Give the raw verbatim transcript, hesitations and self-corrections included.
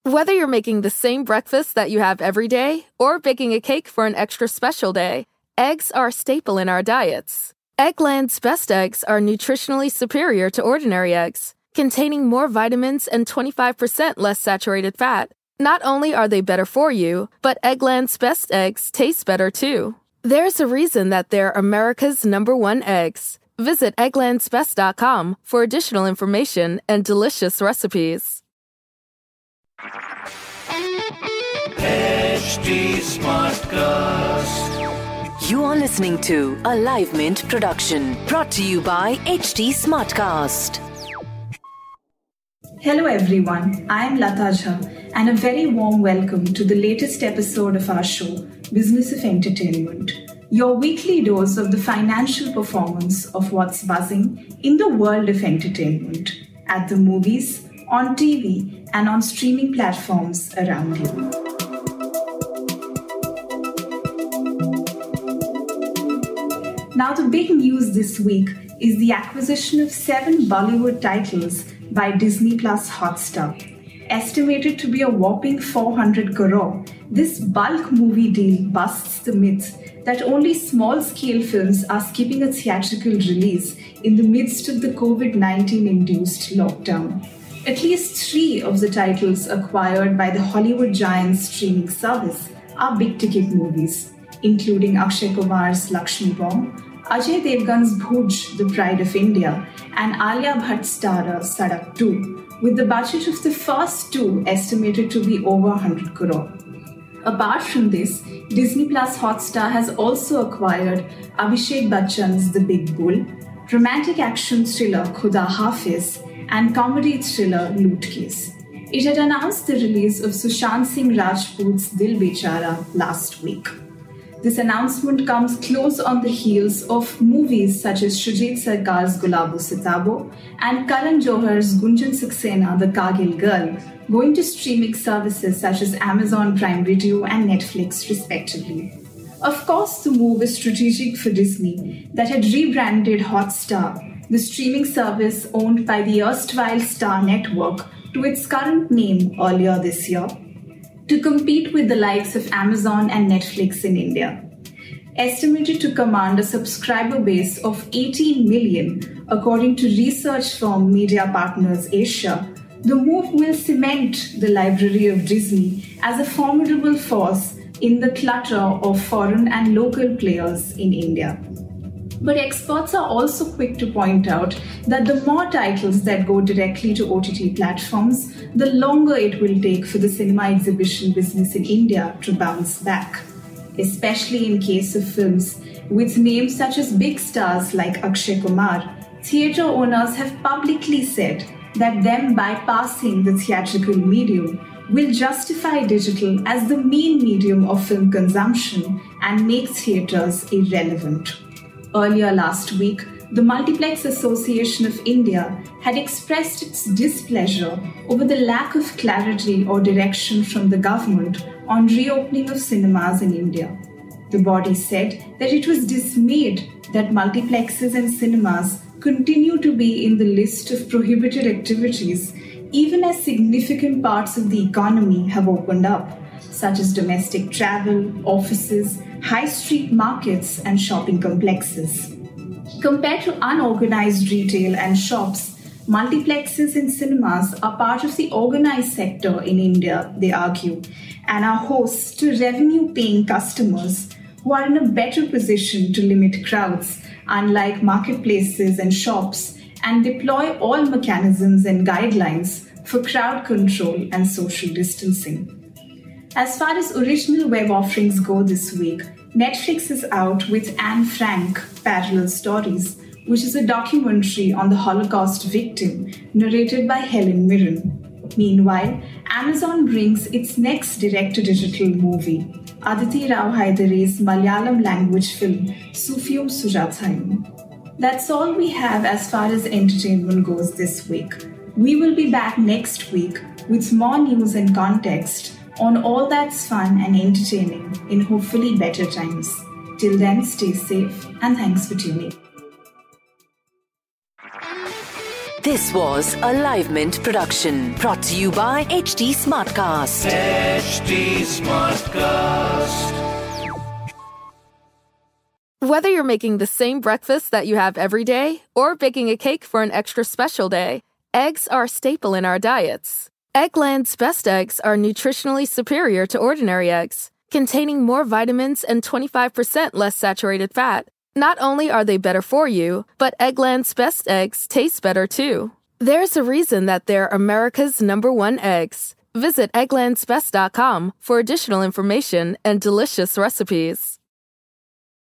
Whether you're making the same breakfast that you have every day or baking a cake for an extra special day, eggs are a staple in our diets. Eggland's best eggs are nutritionally superior to ordinary eggs, containing more vitamins and twenty-five percent less saturated fat. Not only are they better for you, but Eggland's best eggs taste better too. There's a reason that they're America's number one eggs. Visit egglands best dot com for additional information and delicious recipes. H D Smartcast. You are listening to a Live Mint production brought to you by H D Smartcast. Hello everyone, I am Lata Jha and a very warm welcome to the latest episode of our show, Business of Entertainment, your weekly dose of the financial performance of what's buzzing in the world of entertainment, at the movies, on T V and on streaming platforms around you. Now the big news this week is the acquisition of seven Bollywood titles by Disney Plus Hotstar. Estimated to be a whopping four hundred crore, this bulk movie deal busts the myth that only small-scale films are skipping a theatrical release in the midst of the covid nineteen induced lockdown. At least three of the titles acquired by the Hollywood giant's streaming service are big-ticket movies, including Akshay Kumar's Lakshmi Bomb, Ajay Devgan's Bhuj, The Pride of India, and Alia Bhatt's Tara, Sadak two, with the budget of the first two estimated to be over one hundred crore. Apart from this, Disney Plus Hotstar has also acquired Abhishek Bachchan's The Big Bull, romantic action thriller Khuda Hafiz, and comedy thriller Loot Case. It had announced the release of Sushant Singh Rajput's Dil Bechara last week. This announcement comes close on the heels of movies such as Shoojit Sarkar's Gulabo Sitabo and Karan Johar's Gunjan Saxena, The Kargil Girl, going to streaming services such as Amazon Prime Video and Netflix respectively. Of course, the move is strategic for Disney that had rebranded Hotstar, the streaming service owned by the erstwhile Star Network, to its current name earlier this year, to compete with the likes of Amazon and Netflix in India. Estimated to command a subscriber base of eighteen million, according to research firm Media Partners Asia, the move will cement the library of Disney as a formidable force in the clutter of foreign and local players in India. But experts are also quick to point out that the more titles that go directly to O T T platforms, the longer it will take for the cinema exhibition business in India to bounce back. Especially in case of films with names such as big stars like Akshay Kumar, theatre owners have publicly said that them bypassing the theatrical medium will justify digital as the main medium of film consumption and make theatres irrelevant. Earlier last week, the Multiplex Association of India had expressed its displeasure over the lack of clarity or direction from the government on reopening of cinemas in India. The body said that it was dismayed that multiplexes and cinemas continue to be in the list of prohibited activities even as significant parts of the economy have opened up, such as domestic travel, offices, high street markets, and shopping complexes. Compared to unorganized retail and shops, multiplexes and cinemas are part of the organized sector in India, they argue, and are hosts to revenue-paying customers who are in a better position to limit crowds, unlike marketplaces and shops, and deploy all mechanisms and guidelines for crowd control and social distancing. As far as original web offerings go this week, Netflix is out with Anne Frank, Parallel Stories, which is a documentary on the Holocaust victim narrated by Helen Mirren. Meanwhile, Amazon brings its next direct-to-digital movie, Aditi Rao Haidare's Malayalam language film, Sufiyum Sujathayum. That's all we have as far as entertainment goes this week. We will be back next week with more news and context on all that's fun and entertaining in hopefully better times. Till then, stay safe and thanks for tuning. This was a Live Mint production brought to you by H T Smartcast. H T Smartcast. Whether you're making the same breakfast that you have every day or baking a cake for an extra special day, eggs are a staple in our diets. Eggland's Best Eggs are nutritionally superior to ordinary eggs, containing more vitamins and twenty-five percent less saturated fat. Not only are they better for you, but Eggland's Best Eggs taste better too. There's a reason that they're America's number one eggs. Visit egglands best dot com for additional information and delicious recipes.